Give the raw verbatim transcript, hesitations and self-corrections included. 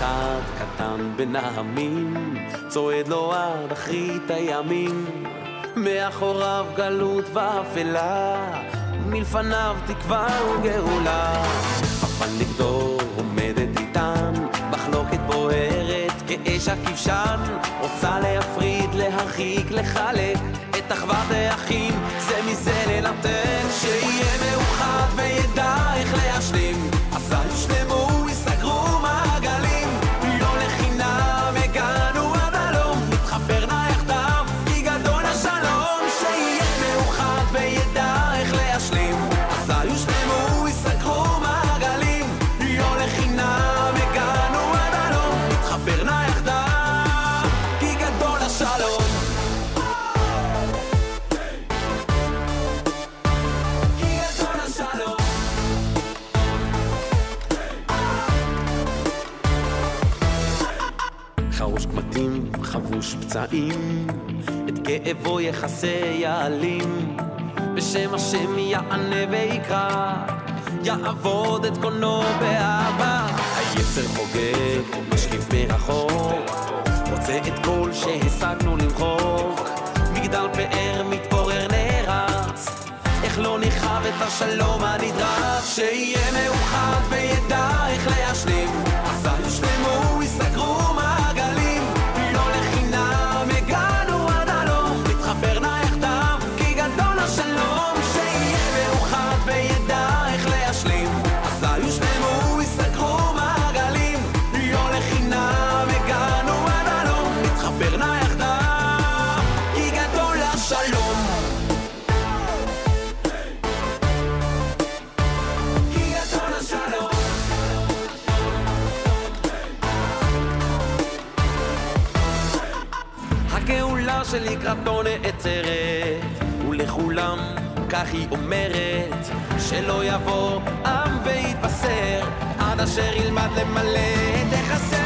אחד קטן בין העמים, צועד לו עד אחרית הימים, מאחוריו גלות ואפלה, מלפניו תקווה וגאולה. אבל נגדו עומדת איתן מחלוקת בוערת כאש הכבשן, רוצה להפריד, להרחיק, לחלק את אחוות האחים, זה מזה לנתן, שיהיה מאוחד וידע איך להשלים, אז אל ישלמו, יסגרו מעגלים, לא לחינם הגענו עד הלום, נתחבר נא יחדיו כי גדול השלום, שיהיה מאוחד וידע איך להשלים, אז אל ישלמו, יסגרו מעגלים, לא לחינם הגענו עד הלום, נתחבר נא יחדיו כי גדול השלום. חרוש קמטים, חבוש פצעים, את כאבו יחסה יעלים, בשם השם יענה ויקרא, יעבוד את קונו באהבה. היצר חוגג, משקיף מרחוק, רוצה את כל שהשגנו למחוק, מגדל פאר מתפורר נהרס, איך לא נחב את השלום הנדרש, שיהיה מאוחד וידע איך להשלים, אז אל ישלמו, יסגרו מעגלים, לא לחינם הגענו עד הלום, נתחבר נא יחדיו כי גדול השלום, שיהיה מאוחד וידע איך להשלים, אז אל ישלמו, יסגרו מעגלים, לא לחינם הגענו עד הלום, נתחבר נא יחדיו כי גדול השלום. הגאולה שלקראתו נעצרת, ולכולם כך היא אומרת, שלא יבוא עם ויתבשר, עד אשר ילמד למלא את החסר.